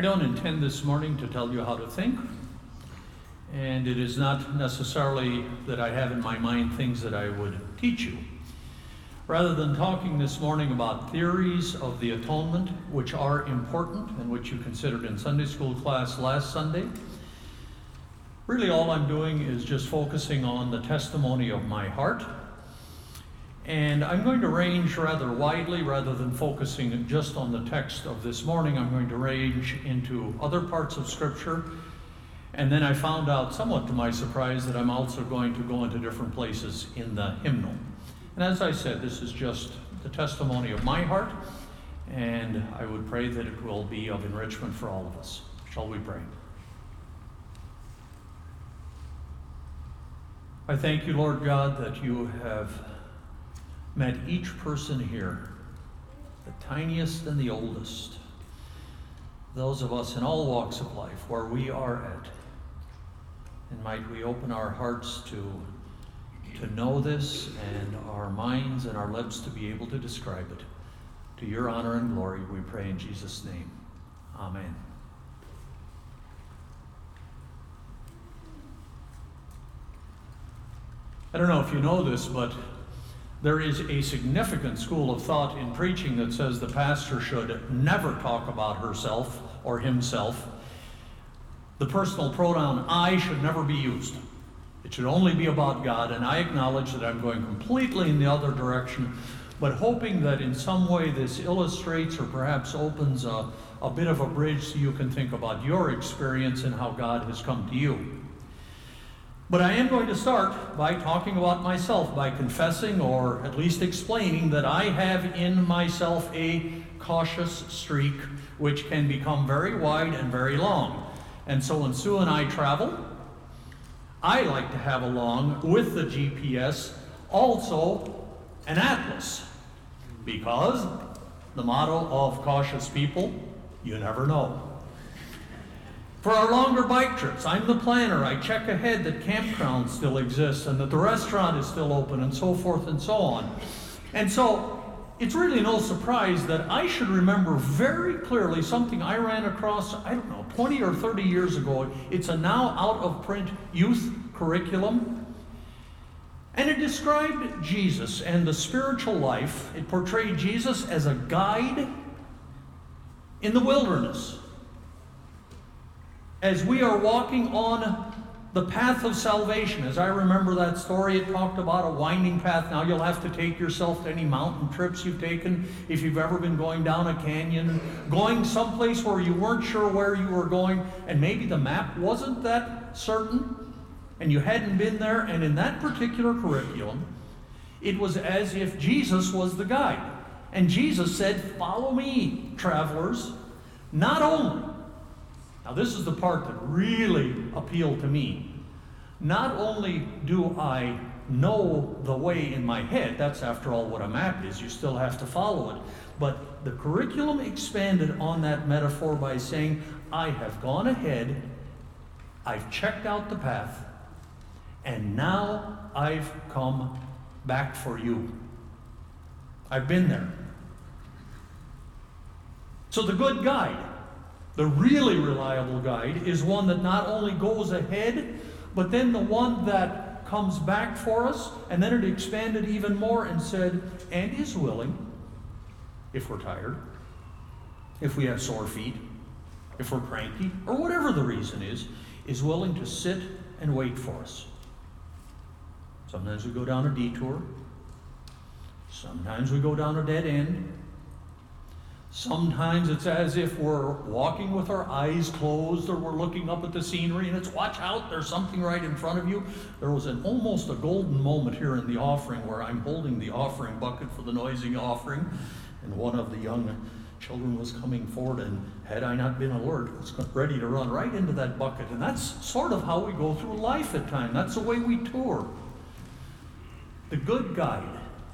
I don't intend this morning to tell you how to think, and it is not necessarily that I have in my mind things that I would teach you. Rather than talking this morning about theories of the atonement, which are important and which you considered in Sunday school class last Sunday, really all I'm doing is just focusing on the testimony of my heart. And I'm going to range rather widely rather than focusing just on the text of this morning. I'm going to range into other parts of Scripture. And then I found out, somewhat to my surprise, that I'm also going to go into different places in the hymnal. And as I said, this is just the testimony of my heart, and I would pray that it will be of enrichment for all of us. Shall we pray? I thank you, Lord God, that you have met each person here, the tiniest and the oldest, those of us in all walks of life where we are at. And might we open our hearts to know this, and our minds and our lips to be able to describe it. To your honor and glory, we pray in Jesus' name. Amen. I don't know if you know this, but there is a significant school of thought in preaching that says the pastor should never talk about herself or himself. The personal pronoun I should never be used. It should only be about God, and I acknowledge that I'm going completely in the other direction, but hoping that in some way this illustrates or perhaps opens a bit of a bridge so you can think about your experience and how God has come to you. But I am going to start by talking about myself, by confessing or at least explaining that I have in myself a cautious streak which can become very wide and very long. And so when Sue and I travel, I like to have along with the GPS also an atlas, because the motto of cautious people, you never know. For our longer bike trips, I'm the planner. I check ahead that campgrounds still exist and that the restaurant is still open and so forth and so on. And so it's really no surprise that I should remember very clearly something I ran across, 20 or 30 years ago. It's a now out-of-print youth curriculum. And it described Jesus and the spiritual life. It portrayed Jesus as a guide in the wilderness. As we are walking on the path of salvation, as I remember that story, it talked about a winding path. Now you'll have to take yourself to any mountain trips you've taken, if you've ever been going down a canyon, going someplace where you weren't sure where you were going, and maybe the map wasn't that certain, and you hadn't been there. And in that particular curriculum, it was as if Jesus was the guide. And Jesus said, "Follow me, travelers." Not only, now this is the part that really appealed to me, not only do I know the way in my head, that's after all what a map is, you still have to follow it, but the curriculum expanded on that metaphor by saying, I have gone ahead, I've checked out the path, and now I've come back for you. I've been there. So the good guide, the really reliable guide, is one that not only goes ahead, but then the one that comes back for us. And then it expanded even more and said, and is willing, if we're tired, if we have sore feet, if we're cranky, or whatever the reason is willing to sit and wait for us. Sometimes we go down a detour. Sometimes we go down a dead end. Sometimes it's as if we're walking with our eyes closed, or we're looking up at the scenery and it's, watch out, there's something right in front of you. There was almost a golden moment here in the offering where I'm holding the offering bucket for the noisy offering, and one of the young children was coming forward, and had I not been alert, was ready to run right into that bucket. And that's sort of how we go through life at times. That's the way we tour. The good guide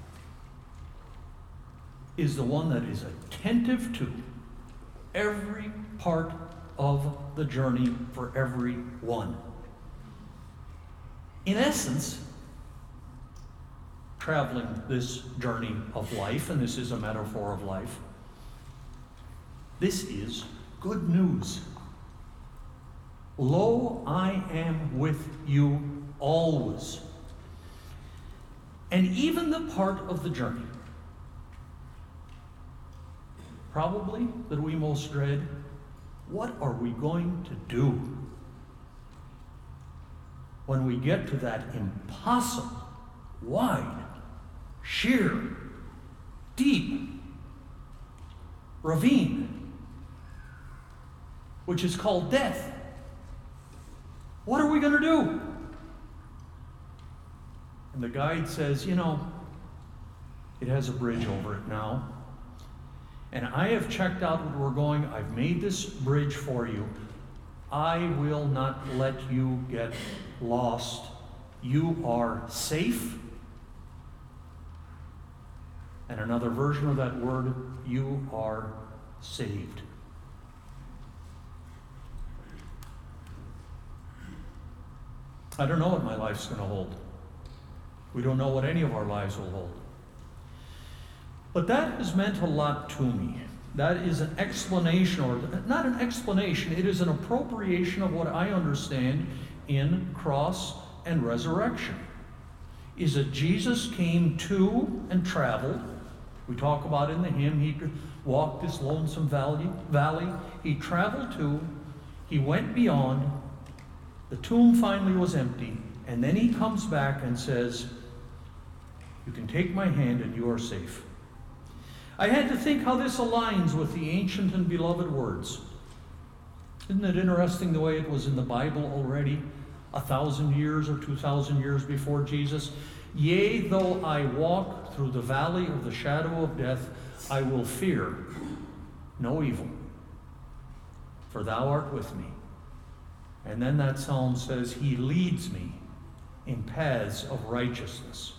is the one that is attentive to every part of the journey for everyone. In essence, traveling this journey of life, and this is a metaphor of life, this is good news. Lo, I am with you always. And even the part of the journey, probably that we most dread, what are we going to do when we get to that impossible, wide, sheer, deep ravine, which is called death? What are we going to do? And the guide says, it has a bridge over it now. And I have checked out where we're going. I've made this bridge for you. I will not let you get lost. You are safe. And another version of that word, you are saved. I don't know what my life's going to hold. We don't know what any of our lives will hold. But that has meant a lot to me. That is an explanation, or not an explanation, it is an appropriation of what I understand in cross and resurrection. Is that Jesus came to and traveled. We talk about in the hymn, he walked this lonesome valley. He traveled to, he went beyond, the tomb finally was empty, and then he comes back and says, you can take my hand and you are safe. I had to think how this aligns with the ancient and beloved words. Isn't it interesting the way it was in the Bible already 1,000 years or 2,000 years before Jesus? Yea, though I walk through the valley of the shadow of death, I will fear no evil, for thou art with me. And then that psalm says, he leads me in paths of righteousness.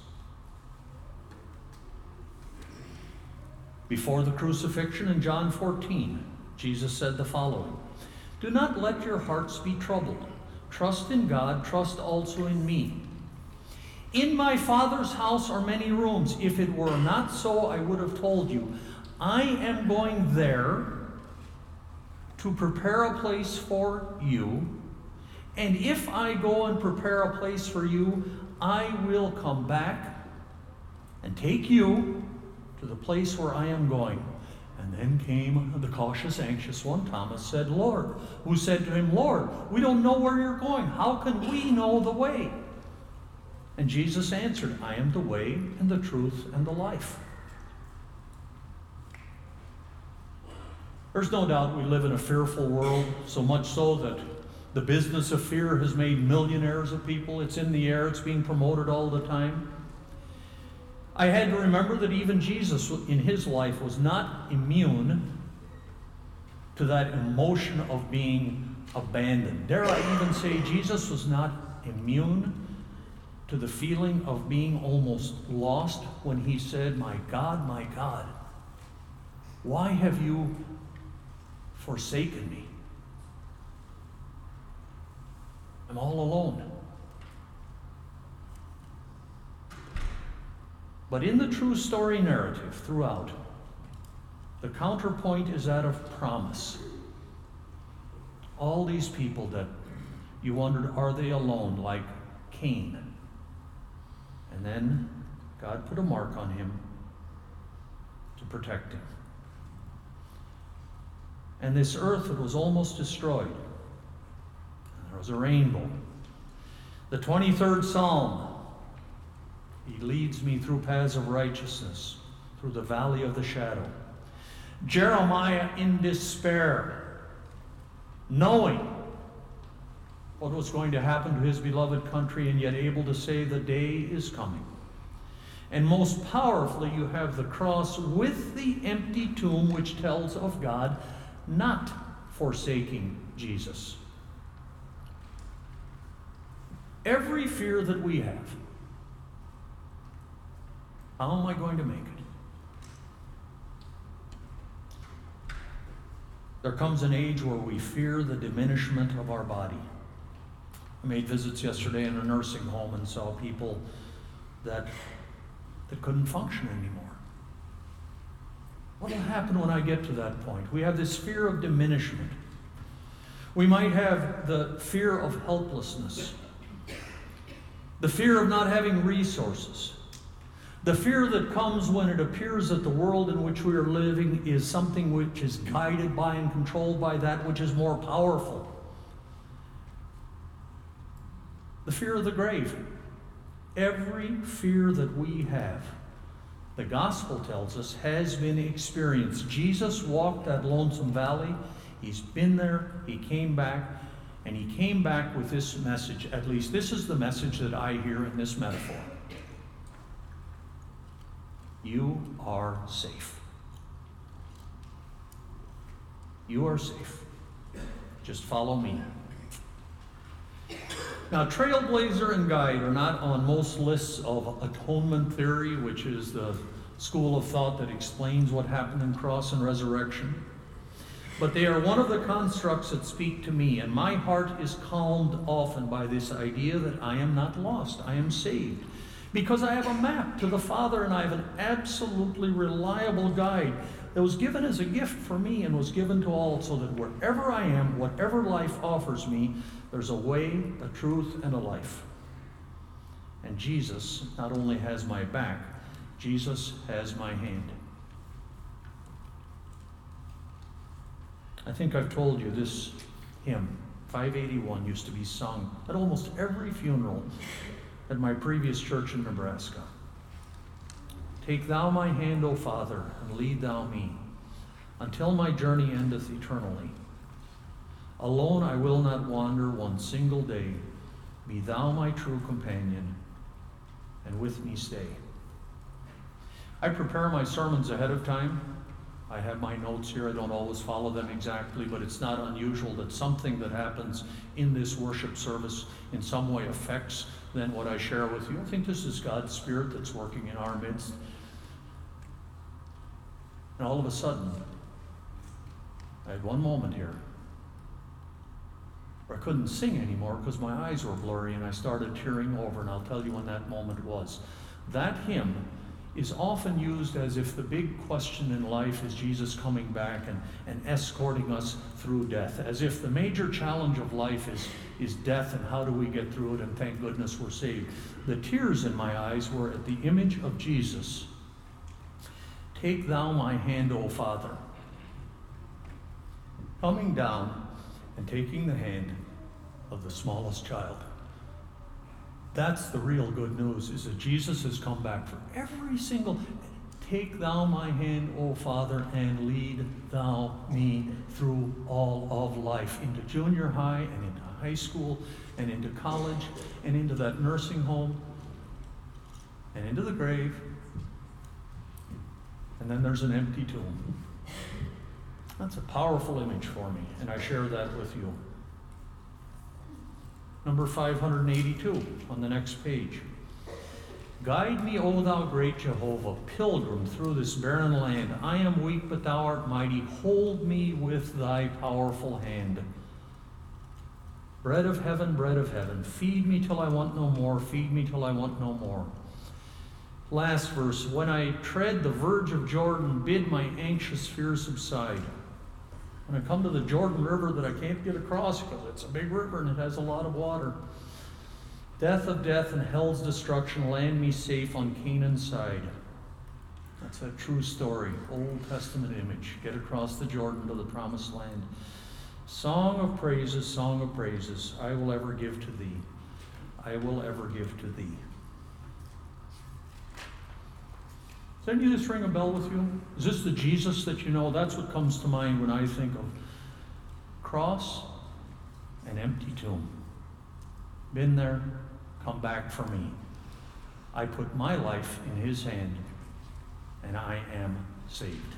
Before the crucifixion in John 14, Jesus said the following, do not let your hearts be troubled. Trust in God, trust also in me. In my Father's house are many rooms. If it were not so, I would have told you. I am going there to prepare a place for you. And if I go and prepare a place for you, I will come back and take you to the place where I am going. And then came the cautious, anxious one. Thomas said, Lord, who said to him, Lord, we don't know where you're going. How can we know the way? And Jesus answered, I am the way and the truth and the life. There's no doubt we live in a fearful world, so much so that the business of fear has made millionaires of people. It's in the air. It's being promoted all the time. I had to remember that even Jesus in his life was not immune to that emotion of being abandoned. Dare I even say Jesus was not immune to the feeling of being almost lost when he said, my God, why have you forsaken me? I'm all alone. But in the true story narrative throughout, the counterpoint is that of promise. All these people that you wondered, are they alone, like Cain? And then God put a mark on him to protect him. And this earth that was almost destroyed, there was a rainbow. The 23rd Psalm, he leads me through paths of righteousness, through the valley of the shadow. Jeremiah in despair, knowing what was going to happen to his beloved country, and yet able to say the day is coming. And most powerfully, you have the cross with the empty tomb, which tells of God not forsaking Jesus. Every fear that we have, how am I going to make it? There comes an age where we fear the diminishment of our body. I made visits yesterday in a nursing home and saw people that couldn't function anymore. What will happen when I get to that point? We have this fear of diminishment. We might have the fear of helplessness, the fear of not having resources, the fear that comes when it appears that the world in which we are living is something which is guided by and controlled by that which is more powerful. The fear of the grave. Every fear that we have, the gospel tells us, has been experienced. Jesus walked that lonesome valley. He's been there. He came back. And he came back with this message. At least this is the message that I hear in this metaphor. You are safe. You are safe. Just follow me. Now, trailblazer and guide are not on most lists of atonement theory, which is the school of thought that explains what happened in cross and resurrection. But they are one of the constructs that speak to me, and my heart is calmed often by this idea that I am not lost, I am saved. Because I have a map to the Father, and I have an absolutely reliable guide that was given as a gift for me and was given to all, so that wherever I am, whatever life offers me, there's a way, a truth, and a life. And Jesus not only has my back, Jesus has my hand. I think I've told you this hymn, 581, used to be sung at almost every funeral at my previous church in Nebraska. Take thou my hand, O Father, and lead thou me, until my journey endeth eternally. Alone I will not wander one single day. Be thou my true companion, and with me stay. I prepare my sermons ahead of time. I have my notes here. I don't always follow them exactly, but it's not unusual that something that happens in this worship service in some way affects then what I share with you. I think this is God's Spirit that's working in our midst. And all of a sudden, I had one moment here where I couldn't sing anymore because my eyes were blurry and I started tearing over, and I'll tell you when that moment was. That hymn is often used as if the big question in life is Jesus coming back and escorting us through death, as if the major challenge of life is death and how do we get through it, and thank goodness we're saved. The tears in my eyes were at the image of Jesus. Take thou my hand, O Father. Coming down and taking the hand of the smallest child. That's the real good news, is that Jesus has come back for every single. Take thou my hand, O Father, and lead thou me through all of life, into junior high and into high school and into college and into that nursing home and into the grave. And then there's an empty tomb. That's a powerful image for me, and I share that with you. Number 582 on the next page. Guide me, O thou great Jehovah, pilgrim through this barren land. I am weak, but thou art mighty. Hold me with thy powerful hand. Bread of heaven, feed me till I want no more, feed me till I want no more. Last verse, when I tread the verge of Jordan, bid my anxious fears subside. When I come to the Jordan River that I can't get across because it's a big river and it has a lot of water. Death of death and hell's destruction, land me safe on Canaan's side. That's a true story, Old Testament image. Get across the Jordan to the promised land. Song of praises, I will ever give to thee. I will ever give to thee. Does any of this ring a bell with you? Is this the Jesus that you know? That's what comes to mind when I think of cross and empty tomb. Been there, come back for me. I put my life in his hand, and I am saved.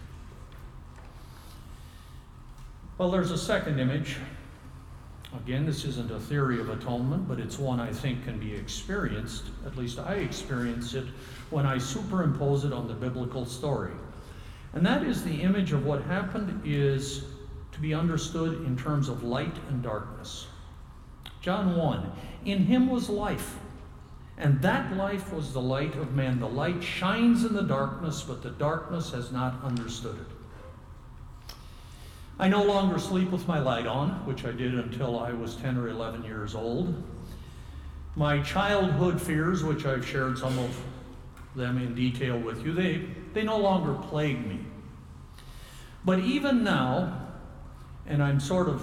Well, there's a second image. Again, this isn't a theory of atonement, but it's one I think can be experienced. At least I experience it when I superimpose it on the biblical story. And that is the image of what happened is to be understood in terms of light and darkness. John 1, in him was life, and that life was the light of man. The light shines in the darkness, but the darkness has not understood it. I no longer sleep with my light on, which I did until I was 10 or 11 years old. My childhood fears, which I've shared some of them in detail with you, they no longer plague me. But even now, and I'm sort of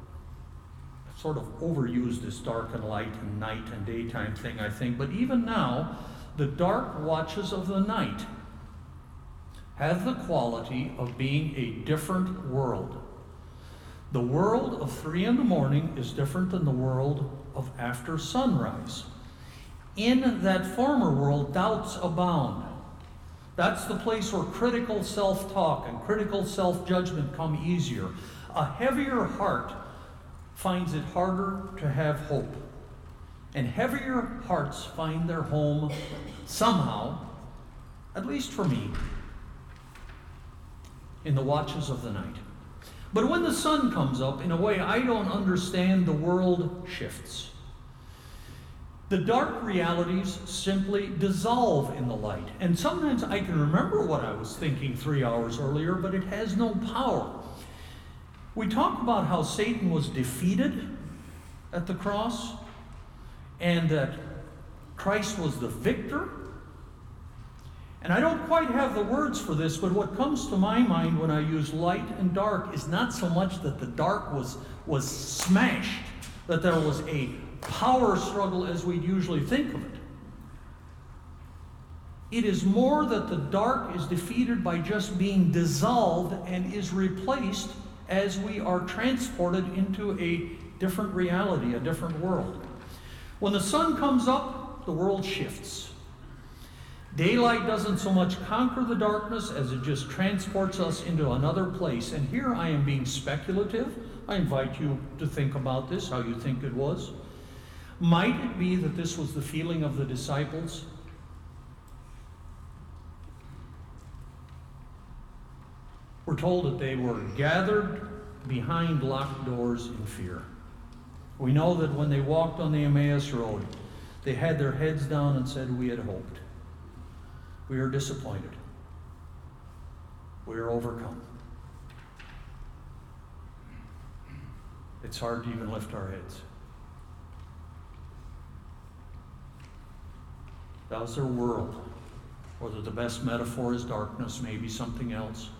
overused this dark and light and night and daytime thing, I think, but even now, the dark watches of the night have the quality of being a different world. The world of 3 a.m. is different than the world of after sunrise. In that former world, doubts abound. That's the place where critical self-talk and critical self-judgment come easier. A heavier heart finds it harder to have hope. And heavier hearts find their home somehow, at least for me, in the watches of the night. But when the sun comes up, in a way I don't understand, the world shifts. The dark realities simply dissolve in the light. And sometimes I can remember what I was thinking 3 hours earlier, but it has no power. We talk about how Satan was defeated at the cross and that Christ was the victor. And I don't quite have the words for this, but what comes to my mind when I use light and dark is not so much that the dark was smashed, that there was a power struggle as we'd usually think of it. It is more that the dark is defeated by just being dissolved and is replaced as we are transported into a different reality, a different world. When the sun comes up, the world shifts. Daylight doesn't so much conquer the darkness as it just transports us into another place. And here I am being speculative. I invite you to think about this, how you think it was. Might it be that this was the feeling of the disciples? We're told that they were gathered behind locked doors in fear. We know that when they walked on the Emmaus Road, they had their heads down and said, "We had hoped. We are disappointed. We are overcome." It's hard to even lift our heads. That was their world. Whether the best metaphor is darkness, maybe something else.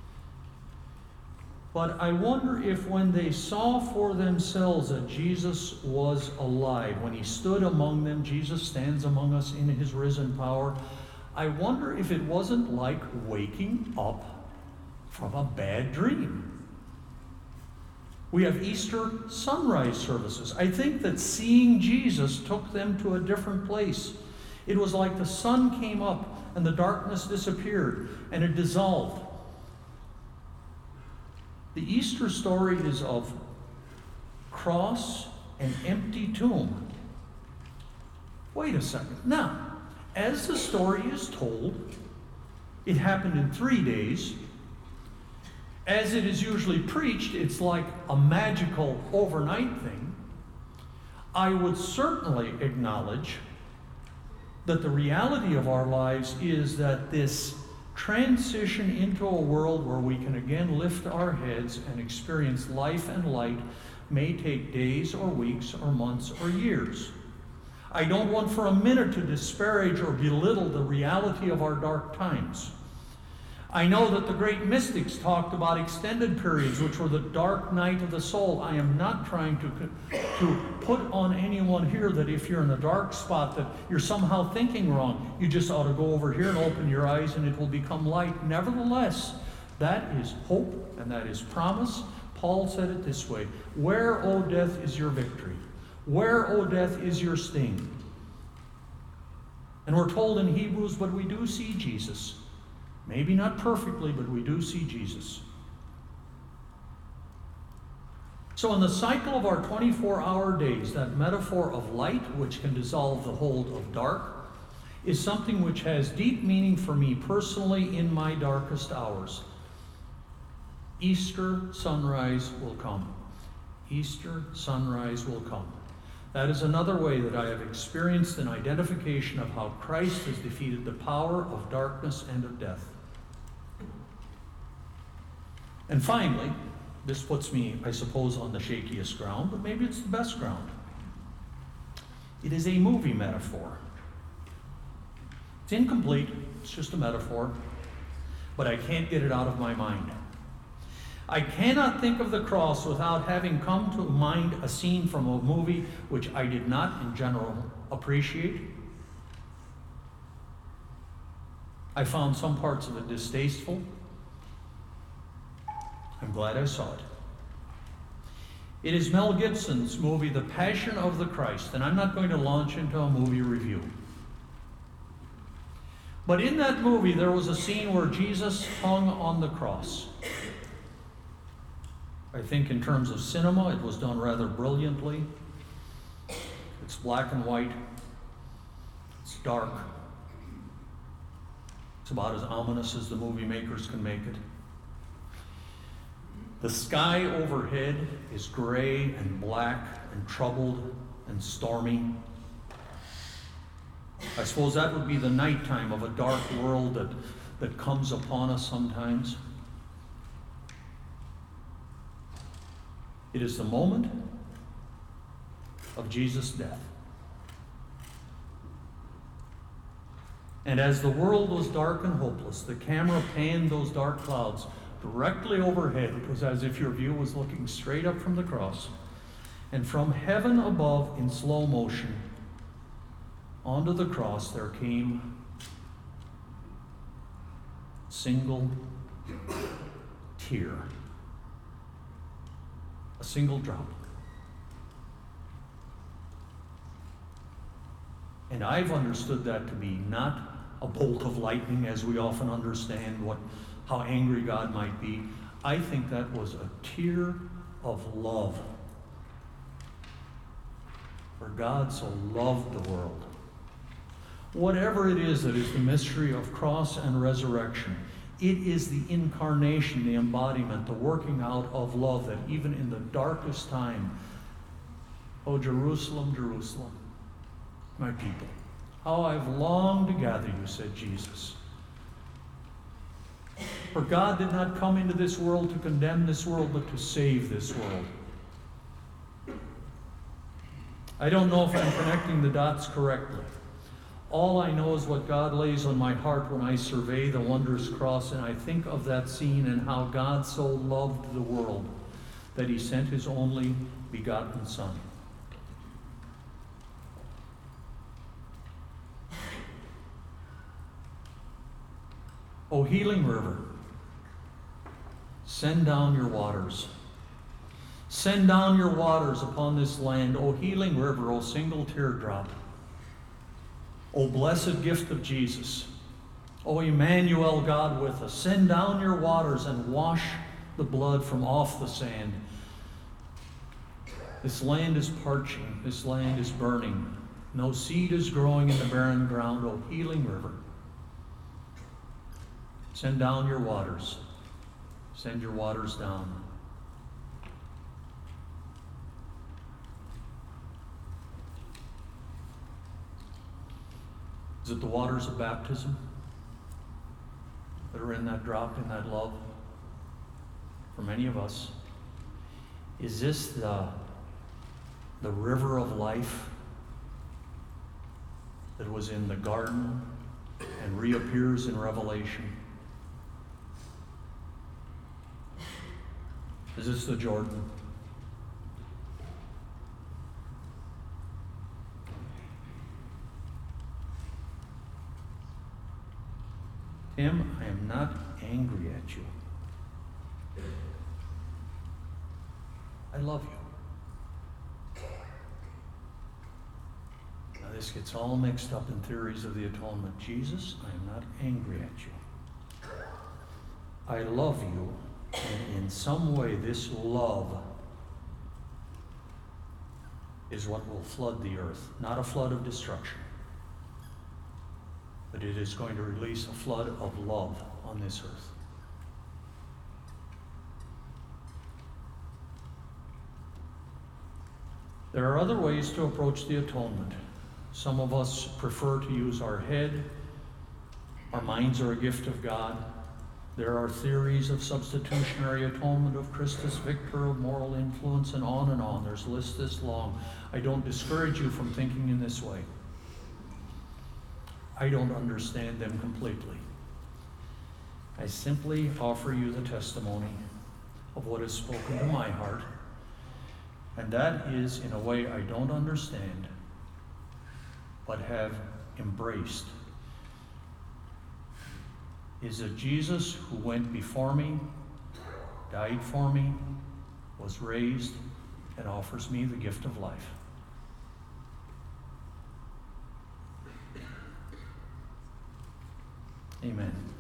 But I wonder if when they saw for themselves that Jesus was alive, when he stood among them, Jesus stands among us in his risen power, I wonder if it wasn't like waking up from a bad dream. We have Easter sunrise services. I think that seeing Jesus took them to a different place. It was like the sun came up and the darkness disappeared and it dissolved. The Easter story is of cross and empty tomb. Wait a second. Now, as the story is told, it happened in 3 days. As it is usually preached, it's like a magical overnight thing. I would certainly acknowledge that the reality of our lives is that this transition into a world where we can again lift our heads and experience life and light may take days or weeks or months or years. I don't want for a minute to disparage or belittle the reality of our dark times. I know that the great mystics talked about extended periods, which were the dark night of the soul. I am not trying to put on anyone here that if you're in a dark spot that you're somehow thinking wrong. You just ought to go over here and open your eyes and it will become light. Nevertheless, that is hope and that is promise. Paul said it this way: "Where, O death, is your victory? Where, O death, is your sting?" And we're told in Hebrews, but we do see Jesus. Maybe not perfectly, but we do see Jesus. So in the cycle of our 24-hour days, that metaphor of light, which can dissolve the hold of dark, is something which has deep meaning for me personally in my darkest hours. Easter sunrise will come. Easter sunrise will come. That is another way that I have experienced an identification of how Christ has defeated the power of darkness and of death. And finally, This puts me, I suppose, on the shakiest ground, but maybe it's the best ground. It is a movie metaphor. It's incomplete, it's just a metaphor, but I can't get it out of my mind. I cannot think of the cross without having come to mind a scene from a movie which I did not, in general, appreciate. I found some parts of it distasteful. I'm glad I saw it. It is Mel Gibson's movie, The Passion of the Christ, and I'm not going to launch into a movie review. But in that movie, there was a scene where Jesus hung on the cross. I think in terms of cinema, it was done rather brilliantly. It's black and white. It's dark. It's about as ominous as the movie makers can make it. The sky overhead is gray and black and troubled and stormy. I suppose that would be the nighttime of a dark world that comes upon us sometimes. It is the moment of Jesus' death. And as the world was dark and hopeless, the camera panned those dark clouds directly overhead. It was as if your view was looking straight up from the cross. And from heaven above, in slow motion, onto the cross there came a single tear. A single drop. And I've understood that to be not a bolt of lightning, as we often understand how angry God might be. I think that was a tear of love. For God so loved the world. Whatever it is that is the mystery of cross and resurrection, it is the incarnation, the embodiment, the working out of love that even in the darkest time, oh Jerusalem, Jerusalem, my people, how I've longed to gather you, said Jesus. For God did not come into this world to condemn this world, but to save this world. I don't know if I'm connecting the dots correctly. All I know is what God lays on my heart when I survey the wondrous cross and I think of that scene and how God so loved the world that he sent his only begotten Son. O healing river, send down your waters. Send down your waters upon this land, O healing river, O single teardrop. O blessed gift of Jesus, O Emmanuel, God with us, send down your waters and wash the blood from off the sand. This land is parching, this land is burning. No seed is growing in the barren ground, O healing river. Send down your waters. Send your waters down. Is it the waters of baptism that are in that drop, in that love? For many of us, is this the river of life that was in the garden and reappears in Revelation? Is this the Jordan? Tim, I am not angry at you. I love you. Now this gets all mixed up in theories of the atonement. Jesus, I am not angry at you. I love you, and in some way this love is what will flood the earth. Not a flood of destruction, but it is going to release a flood of love on this earth. There are other ways to approach the atonement. Some of us prefer to use our head. Our minds are a gift of God. There are theories of substitutionary atonement, of Christus Victor, of moral influence, and on and on. There's a list this long. I don't discourage you from thinking in this way. I don't understand them completely. I simply offer you the testimony of what is spoken to my heart, and that is in a way I don't understand, but have embraced, is that Jesus, who went before me, died for me, was raised, and offers me the gift of life. Amen.